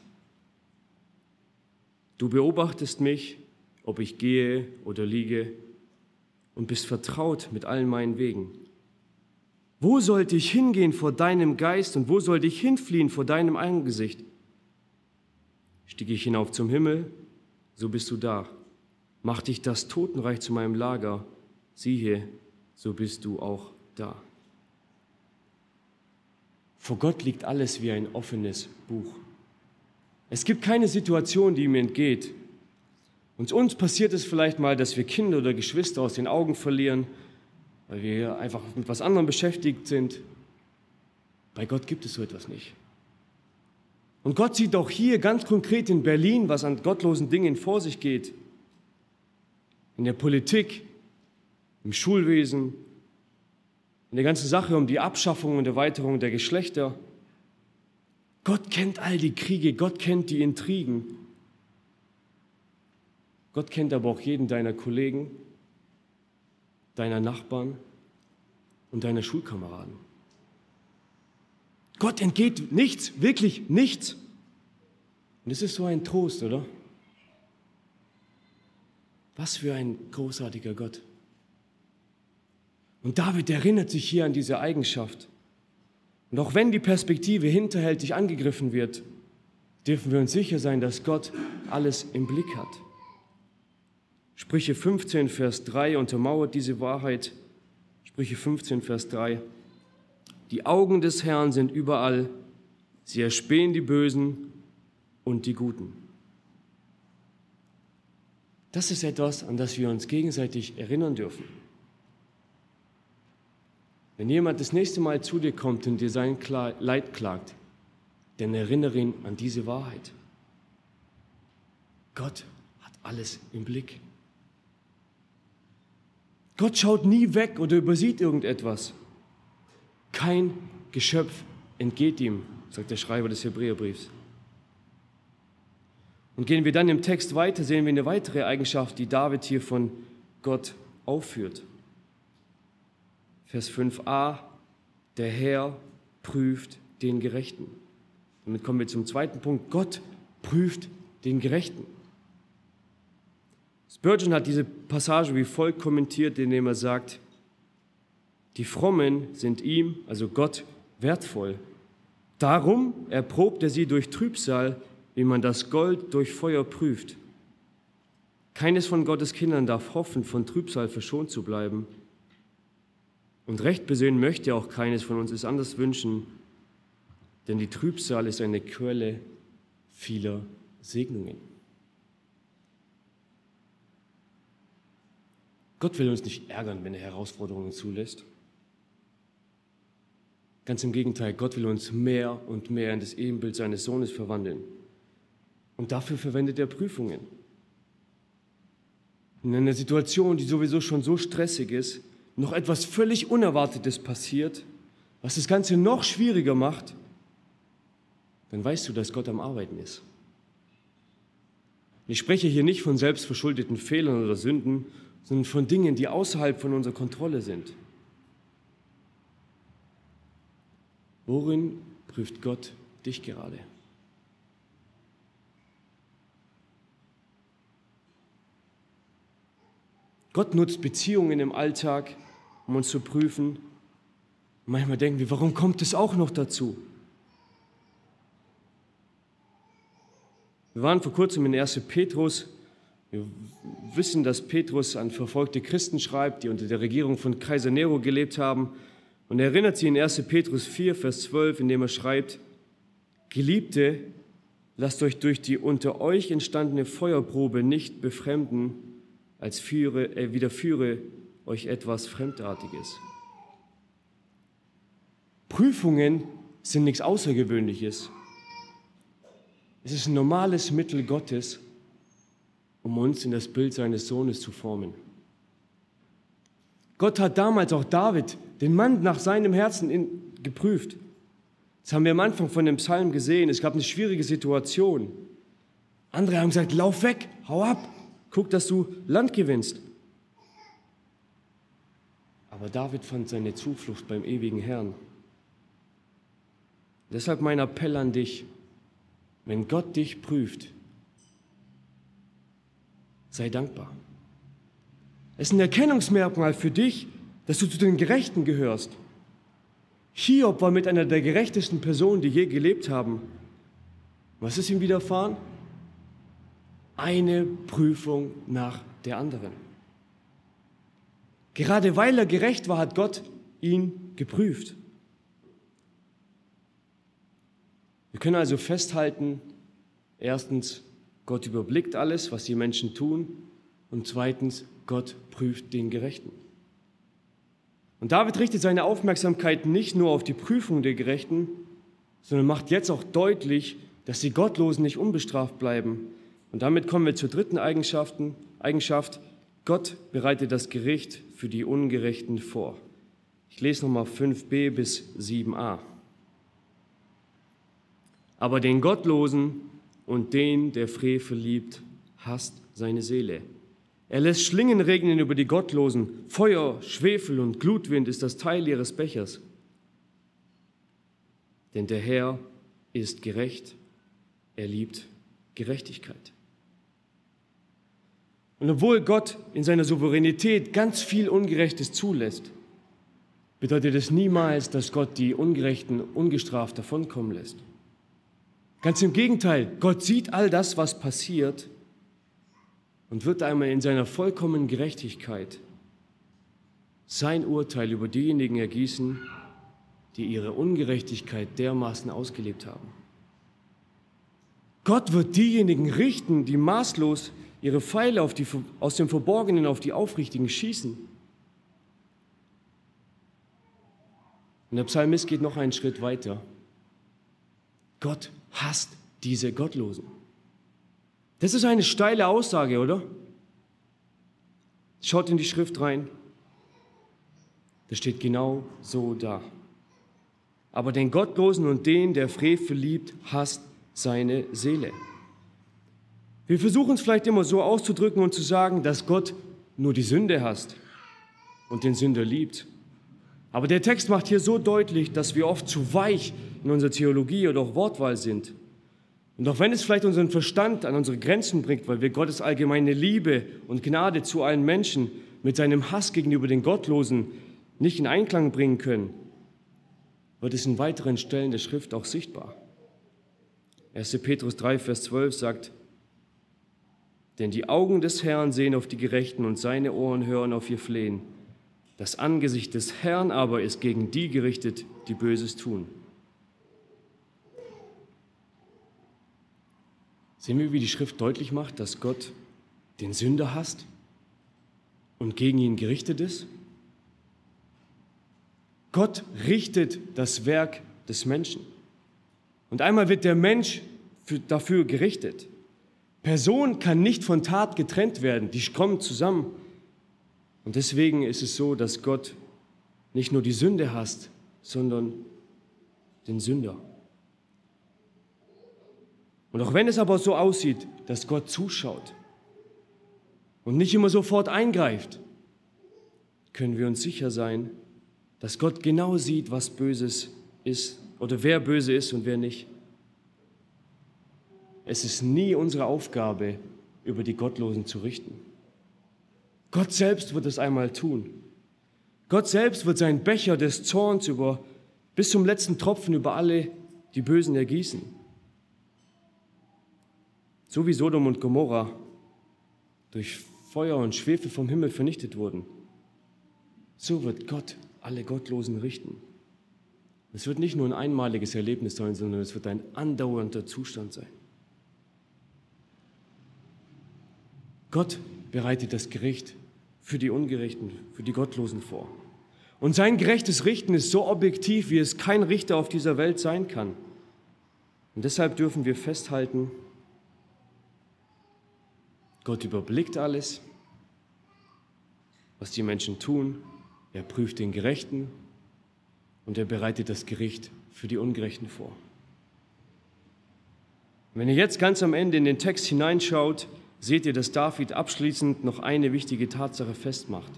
Du beobachtest mich, ob ich gehe oder liege, und bist vertraut mit allen meinen Wegen. Wo sollte ich hingehen vor deinem Geist und wo sollte ich hinfliehen vor deinem Angesicht? Stieg ich hinauf zum Himmel, so bist du da. Macht dich das Totenreich zu meinem Lager, siehe, so bist du auch da. Vor Gott liegt alles wie ein offenes Buch. Es gibt keine Situation, die ihm entgeht. Und uns passiert es vielleicht mal, dass wir Kinder oder Geschwister aus den Augen verlieren, weil wir einfach mit was anderem beschäftigt sind. Bei Gott gibt es so etwas nicht. Und Gott sieht auch hier ganz konkret in Berlin, was an gottlosen Dingen vor sich geht. In der Politik, im Schulwesen, in der ganzen Sache um die Abschaffung und Erweiterung der Geschlechter. Gott kennt all die Kriege, Gott kennt die Intrigen. Gott kennt aber auch jeden deiner Kollegen, deiner Nachbarn und deiner Schulkameraden. Gott entgeht nichts, wirklich nichts. Und es ist so ein Trost, oder? Was für ein großartiger Gott. Und David erinnert sich hier an diese Eigenschaft. Und auch wenn die Perspektive hinterhältig angegriffen wird, dürfen wir uns sicher sein, dass Gott alles im Blick hat. Sprüche fünfzehn, Vers drei untermauert diese Wahrheit. Sprüche fünfzehn, Vers drei. Die Augen des Herrn sind überall, sie erspähen die Bösen und die Guten. Das ist etwas, an das wir uns gegenseitig erinnern dürfen. Wenn jemand das nächste Mal zu dir kommt und dir sein Leid klagt, dann erinnere ihn an diese Wahrheit. Gott hat alles im Blick. Gott schaut nie weg oder übersieht irgendetwas. Kein Geschöpf entgeht ihm, sagt der Schreiber des Hebräerbriefs. Und gehen wir dann im Text weiter, sehen wir eine weitere Eigenschaft, die David hier von Gott aufführt. Vers fünf a, der Herr prüft den Gerechten. Damit kommen wir zum zweiten Punkt. Gott prüft den Gerechten. Spurgeon hat diese Passage wie folgt kommentiert, indem er sagt, die Frommen sind ihm, also Gott, wertvoll. Darum erprobt er sie durch Trübsal, wie man das Gold durch Feuer prüft. Keines von Gottes Kindern darf hoffen, von Trübsal verschont zu bleiben. Und recht besehen möchte auch keines von uns es anders wünschen, denn die Trübsal ist eine Quelle vieler Segnungen. Gott will uns nicht ärgern, wenn er Herausforderungen zulässt. Ganz im Gegenteil, Gott will uns mehr und mehr in das Ebenbild seines Sohnes verwandeln. Und dafür verwendet er Prüfungen. In einer Situation, die sowieso schon so stressig ist, noch etwas völlig Unerwartetes passiert, was das Ganze noch schwieriger macht, dann weißt du, dass Gott am Arbeiten ist. Ich spreche hier nicht von selbstverschuldeten Fehlern oder Sünden, sondern von Dingen, die außerhalb von unserer Kontrolle sind. Worin prüft Gott dich gerade? Gott nutzt Beziehungen im Alltag, um uns zu prüfen. Manchmal denken wir, warum kommt es auch noch dazu? Wir waren vor kurzem in ersten Petrus. Wir wissen, dass Petrus an verfolgte Christen schreibt, die unter der Regierung von Kaiser Nero gelebt haben. Und er erinnert sie in ersten Petrus vier, Vers zwölf, indem er schreibt, Geliebte, lasst euch durch die unter euch entstandene Feuerprobe nicht befremden, als führe, äh, widerführe euch etwas Fremdartiges. Prüfungen sind nichts Außergewöhnliches. Es ist ein normales Mittel Gottes, um uns in das Bild seines Sohnes zu formen. Gott hat damals auch David, den Mann nach seinem Herzen, in, geprüft. Das haben wir am Anfang von dem Psalm gesehen. Es gab eine schwierige Situation. Andere haben gesagt, lauf weg, hau ab, guck, dass du Land gewinnst. Aber David fand seine Zuflucht beim ewigen Herrn. Deshalb mein Appell an dich, wenn Gott dich prüft, sei dankbar. Es ist ein Erkennungsmerkmal für dich, dass du zu den Gerechten gehörst. Hiob war mit einer der gerechtesten Personen, die je gelebt haben. Was ist ihm widerfahren? Eine Prüfung nach der anderen. Gerade weil er gerecht war, hat Gott ihn geprüft. Wir können also festhalten, erstens, Gott überblickt alles, was die Menschen tun, und zweitens, Gott prüft den Gerechten. Und David richtet seine Aufmerksamkeit nicht nur auf die Prüfung der Gerechten, sondern macht jetzt auch deutlich, dass die Gottlosen nicht unbestraft bleiben. Und damit kommen wir zur dritten Eigenschaften, Eigenschaft. Gott bereitet das Gericht für die Ungerechten vor. Ich lese nochmal fünf b bis sieben a. Aber den Gottlosen und den, der Frevel liebt, hasst seine Seele. Er lässt Schlingen regnen über die Gottlosen. Feuer, Schwefel und Glutwind ist das Teil ihres Bechers. Denn der Herr ist gerecht, er liebt Gerechtigkeit. Und obwohl Gott in seiner Souveränität ganz viel Ungerechtes zulässt, bedeutet es niemals, dass Gott die Ungerechten ungestraft davonkommen lässt. Ganz im Gegenteil, Gott sieht all das, was passiert, und wird einmal in seiner vollkommenen Gerechtigkeit sein Urteil über diejenigen ergießen, die ihre Ungerechtigkeit dermaßen ausgelebt haben. Gott wird diejenigen richten, die maßlos ihre Pfeile auf die, aus dem Verborgenen auf die Aufrichtigen schießen. Und der Psalmist geht noch einen Schritt weiter. Gott hasst diese Gottlosen. Das ist eine steile Aussage, oder? Schaut in die Schrift rein. Das steht genau so da. Aber den Gottlosen und den, der Frevel liebt, hasst seine Seele. Wir versuchen es vielleicht immer so auszudrücken und zu sagen, dass Gott nur die Sünde hasst und den Sünder liebt. Aber der Text macht hier so deutlich, dass wir oft zu weich in unserer Theologie oder auch Wortwahl sind. Und auch wenn es vielleicht unseren Verstand an unsere Grenzen bringt, weil wir Gottes allgemeine Liebe und Gnade zu allen Menschen mit seinem Hass gegenüber den Gottlosen nicht in Einklang bringen können, wird es in weiteren Stellen der Schrift auch sichtbar. erster Petrus drei, Vers zwölf sagt, denn die Augen des Herrn sehen auf die Gerechten und seine Ohren hören auf ihr Flehen. Das Angesicht des Herrn aber ist gegen die gerichtet, die Böses tun. Sehen wir, wie die Schrift deutlich macht, dass Gott den Sünder hasst und gegen ihn gerichtet ist? Gott richtet das Werk des Menschen. Und einmal wird der Mensch für, dafür gerichtet. Person kann nicht von Tat getrennt werden, die kommen zusammen. Und deswegen ist es so, dass Gott nicht nur die Sünde hasst, sondern den Sünder. Und auch wenn es aber so aussieht, dass Gott zuschaut und nicht immer sofort eingreift, können wir uns sicher sein, dass Gott genau sieht, was Böses ist oder wer böse ist und wer nicht. Es ist nie unsere Aufgabe, über die Gottlosen zu richten. Gott selbst wird es einmal tun. Gott selbst wird seinen Becher des Zorns über, bis zum letzten Tropfen über alle die Bösen ergießen. So wie Sodom und Gomorra durch Feuer und Schwefel vom Himmel vernichtet wurden, so wird Gott alle Gottlosen richten. Es wird nicht nur ein einmaliges Erlebnis sein, sondern es wird ein andauernder Zustand sein. Gott bereitet das Gericht für die Ungerechten, für die Gottlosen vor. Und sein gerechtes Richten ist so objektiv, wie es kein Richter auf dieser Welt sein kann. Und deshalb dürfen wir festhalten, Gott überblickt alles, was die Menschen tun. Er prüft den Gerechten und er bereitet das Gericht für die Ungerechten vor. Wenn ihr jetzt ganz am Ende in den Text hineinschaut, seht ihr, dass David abschließend noch eine wichtige Tatsache festmacht.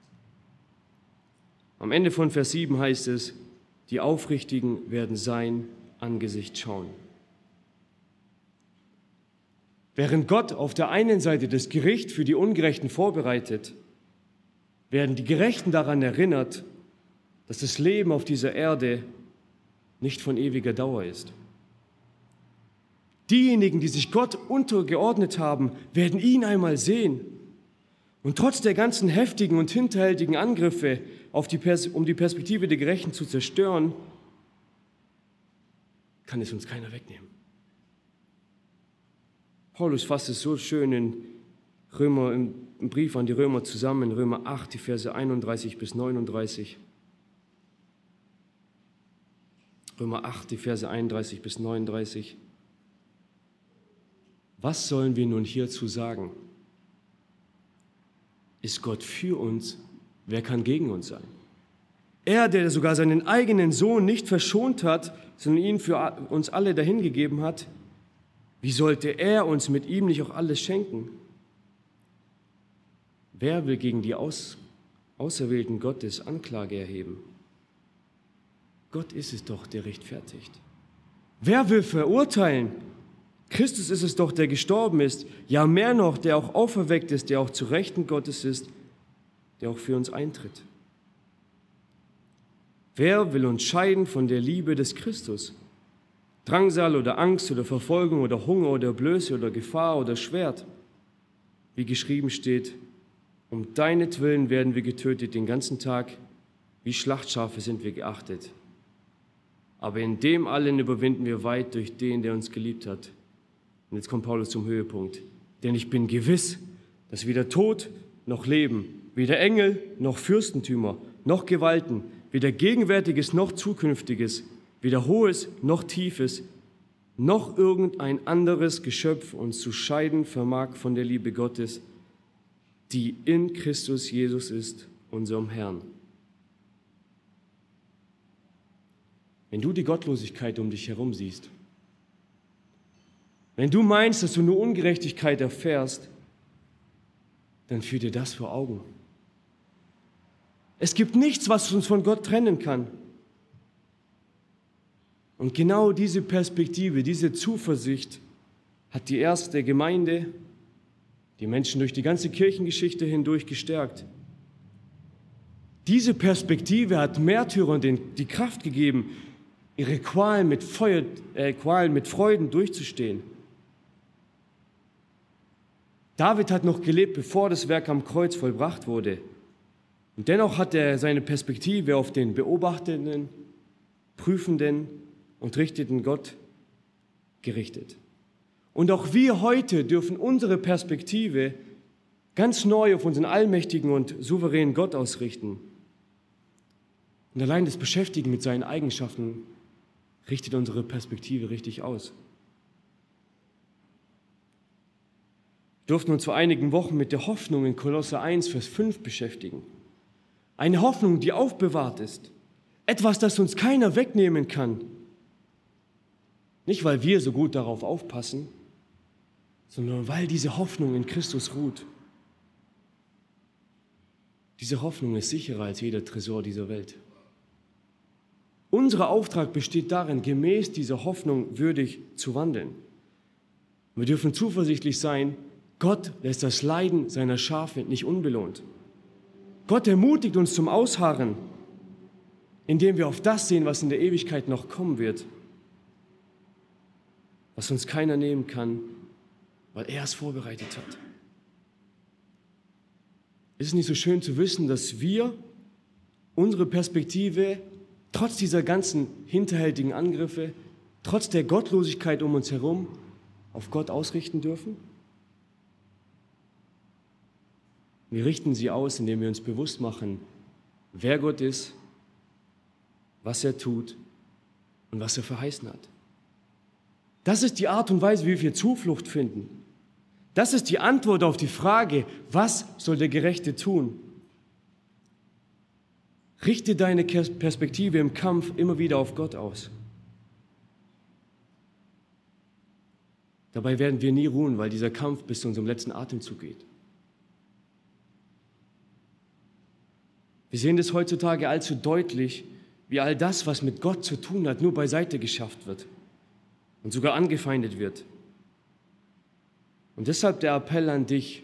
Am Ende von Vers sieben heißt es, die Aufrichtigen werden sein Angesicht schauen. Während Gott auf der einen Seite das Gericht für die Ungerechten vorbereitet, werden die Gerechten daran erinnert, dass das Leben auf dieser Erde nicht von ewiger Dauer ist. Diejenigen, die sich Gott untergeordnet haben, werden ihn einmal sehen. Und trotz der ganzen heftigen und hinterhältigen Angriffe, auf die Pers- um die Perspektive der Gerechten zu zerstören, kann es uns keiner wegnehmen. Paulus fasst es so schön in Römer, im Brief an die Römer zusammen, in Römer acht, die Verse einunddreißig bis neununddreißig. Römer acht, die Verse einunddreißig bis neununddreißig. Was sollen wir nun hierzu sagen? Ist Gott für uns? Wer kann gegen uns sein? Er, der sogar seinen eigenen Sohn nicht verschont hat, sondern ihn für uns alle dahingegeben hat, wie sollte er uns mit ihm nicht auch alles schenken? Wer will gegen die Aus, Auserwählten Gottes Anklage erheben? Gott ist es doch, der rechtfertigt. Wer will verurteilen? Christus ist es doch, der gestorben ist, ja mehr noch, der auch auferweckt ist, der auch zu Rechten Gottes ist, der auch für uns eintritt. Wer will uns scheiden von der Liebe des Christus? Drangsal oder Angst oder Verfolgung oder Hunger oder Blöße oder Gefahr oder Schwert? Wie geschrieben steht, um deinetwillen werden wir getötet den ganzen Tag, wie Schlachtschafe sind wir geachtet. Aber in dem allen überwinden wir weit durch den, der uns geliebt hat. Und jetzt kommt Paulus zum Höhepunkt. Denn ich bin gewiss, dass weder Tod noch Leben, weder Engel noch Fürstentümer, noch Gewalten, weder Gegenwärtiges noch Zukünftiges, weder Hohes noch Tiefes, noch irgendein anderes Geschöpf uns zu scheiden vermag von der Liebe Gottes, die in Christus Jesus ist, unserem Herrn. wenn du die Gottlosigkeit um dich herum siehst, wenn du meinst, dass du nur Ungerechtigkeit erfährst, dann führ dir das vor Augen. Es gibt nichts, was uns von Gott trennen kann. Und genau diese Perspektive, diese Zuversicht hat die erste Gemeinde, die Menschen durch die ganze Kirchengeschichte hindurch gestärkt. Diese Perspektive hat Märtyrern die Kraft gegeben, ihre Qualen mit, Feuer, äh, Qualen mit Freuden durchzustehen. David hat noch gelebt, bevor das Werk am Kreuz vollbracht wurde. Und dennoch hat er seine Perspektive auf den beobachtenden, prüfenden und richtenden Gott gerichtet. Und auch wir heute dürfen unsere Perspektive ganz neu auf unseren allmächtigen und souveränen Gott ausrichten. Und allein das Beschäftigen mit seinen Eigenschaften richtet unsere Perspektive richtig aus. Wir durften uns vor einigen Wochen mit der Hoffnung in Kolosser eins, Vers fünf beschäftigen. Eine Hoffnung, die aufbewahrt ist. Etwas, das uns keiner wegnehmen kann. Nicht, weil wir so gut darauf aufpassen, sondern weil diese Hoffnung in Christus ruht. Diese Hoffnung ist sicherer als jeder Tresor dieser Welt. Unser Auftrag besteht darin, gemäß dieser Hoffnung würdig zu wandeln. Wir dürfen zuversichtlich sein, Gott lässt das Leiden seiner Schafe nicht unbelohnt. Gott ermutigt uns zum Ausharren, indem wir auf das sehen, was in der Ewigkeit noch kommen wird, was uns keiner nehmen kann, weil er es vorbereitet hat. Ist es nicht so schön zu wissen, dass wir unsere Perspektive trotz dieser ganzen hinterhältigen Angriffe, trotz der Gottlosigkeit um uns herum, auf Gott ausrichten dürfen? Wir richten sie aus, indem wir uns bewusst machen, wer Gott ist, was er tut und was er verheißen hat. Das ist die Art und Weise, wie wir Zuflucht finden. Das ist die Antwort auf die Frage, was soll der Gerechte tun? Richte deine Perspektive im Kampf immer wieder auf Gott aus. Dabei werden wir nie ruhen, weil dieser Kampf bis zu unserem letzten Atemzug geht. Wir sehen das heutzutage allzu deutlich, wie all das, was mit Gott zu tun hat, nur beiseite geschafft wird und sogar angefeindet wird. Und deshalb der Appell an dich,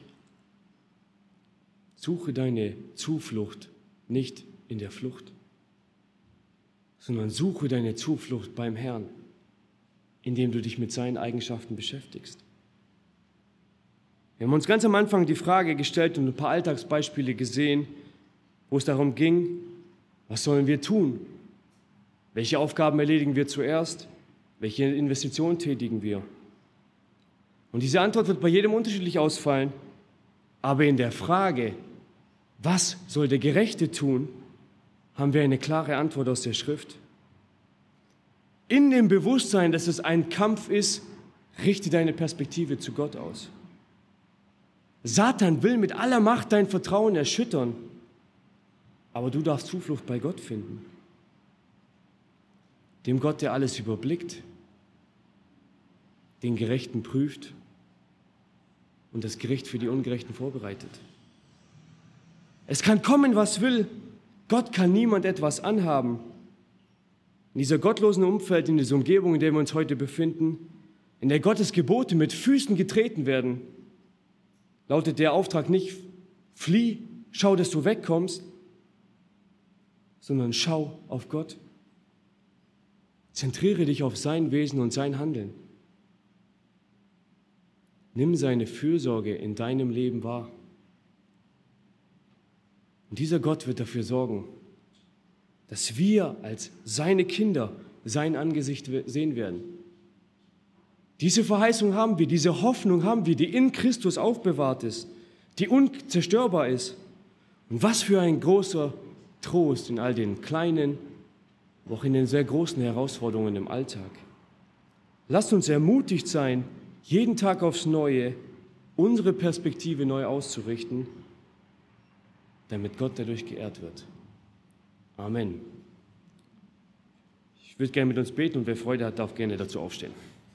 suche deine Zuflucht nicht in der Flucht, sondern suche deine Zuflucht beim Herrn, indem du dich mit seinen Eigenschaften beschäftigst. Wir haben uns ganz am Anfang die Frage gestellt und ein paar Alltagsbeispiele gesehen, wo es darum ging, was sollen wir tun? Welche Aufgaben erledigen wir zuerst? Welche Investitionen tätigen wir? Und diese Antwort wird bei jedem unterschiedlich ausfallen, aber in der Frage, was soll der Gerechte tun, haben wir eine klare Antwort aus der Schrift. In dem Bewusstsein, dass es ein Kampf ist, richte deine Perspektive zu Gott aus. Satan will mit aller Macht dein Vertrauen erschüttern, aber du darfst Zuflucht bei Gott finden. Dem Gott, der alles überblickt, den Gerechten prüft und das Gericht für die Ungerechten vorbereitet. Es kann kommen, was will. Gott kann niemand etwas anhaben. In dieser gottlosen Umfeld, in dieser Umgebung, in der wir uns heute befinden, in der Gottes Gebote mit Füßen getreten werden, lautet der Auftrag nicht, flieh, schau, dass du wegkommst, sondern schau auf Gott. Zentriere dich auf sein Wesen und sein Handeln. Nimm seine Fürsorge in deinem Leben wahr. Und dieser Gott wird dafür sorgen, dass wir als seine Kinder sein Angesicht sehen werden. Diese Verheißung haben wir, diese Hoffnung haben wir, die in Christus aufbewahrt ist, die unzerstörbar ist. Und was für ein großer Trost in all den kleinen, aber auch in den sehr großen Herausforderungen im Alltag. Lasst uns ermutigt sein, jeden Tag aufs Neue unsere Perspektive neu auszurichten, damit Gott dadurch geehrt wird. Amen. Ich würde gerne mit uns beten und wer Freude hat, darf gerne dazu aufstehen.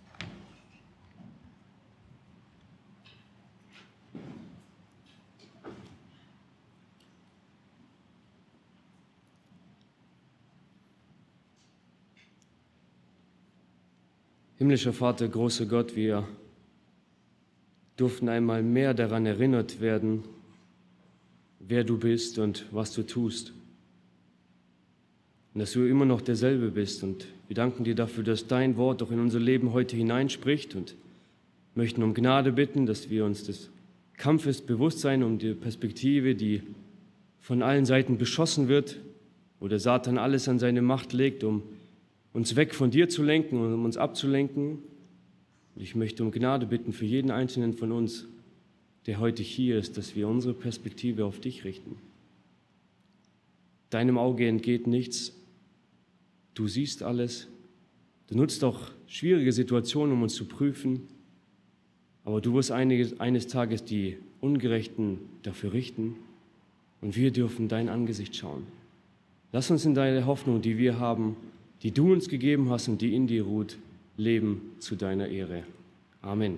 Himmlischer Vater, großer Gott, wir durften einmal mehr daran erinnert werden, wer du bist und was du tust. Und dass du immer noch derselbe bist. Und wir danken dir dafür, dass dein Wort auch in unser Leben heute hineinspricht und möchten um Gnade bitten, dass wir uns des Kampfes bewusst sein, um die Perspektive, die von allen Seiten beschossen wird, wo der Satan alles an seine Macht legt, um uns weg von dir zu lenken und um uns abzulenken. Und ich möchte um Gnade bitten für jeden Einzelnen von uns, der heute hier ist, dass wir unsere Perspektive auf dich richten. Deinem Auge entgeht nichts. Du siehst alles. Du nutzt auch schwierige Situationen, um uns zu prüfen. Aber du wirst eines, eines Tages die Ungerechten dafür richten. Und wir dürfen dein Angesicht schauen. Lass uns in deine Hoffnung, die wir haben, die du uns gegeben hast und die in dir ruht, leben zu deiner Ehre. Amen.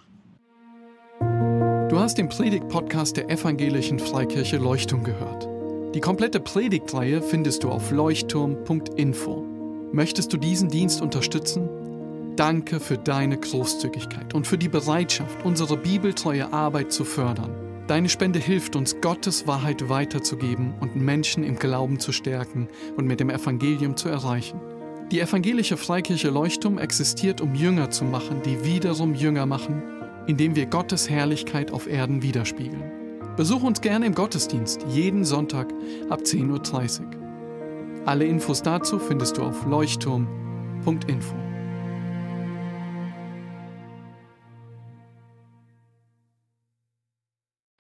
Du hast den Predigt-Podcast der Evangelischen Freikirche Leuchtturm gehört. Die komplette Predigtreihe findest du auf leuchtturm punkt info. Möchtest du diesen Dienst unterstützen? Danke für deine Großzügigkeit und für die Bereitschaft, unsere bibeltreue Arbeit zu fördern. Deine Spende hilft uns, Gottes Wahrheit weiterzugeben und Menschen im Glauben zu stärken und mit dem Evangelium zu erreichen. Die Evangelische Freikirche Leuchtturm existiert, um Jünger zu machen, die wiederum Jünger machen, indem wir Gottes Herrlichkeit auf Erden widerspiegeln. Besuch uns gerne im Gottesdienst, jeden Sonntag ab zehn Uhr dreißig. Alle Infos dazu findest du auf leuchtturm punkt info.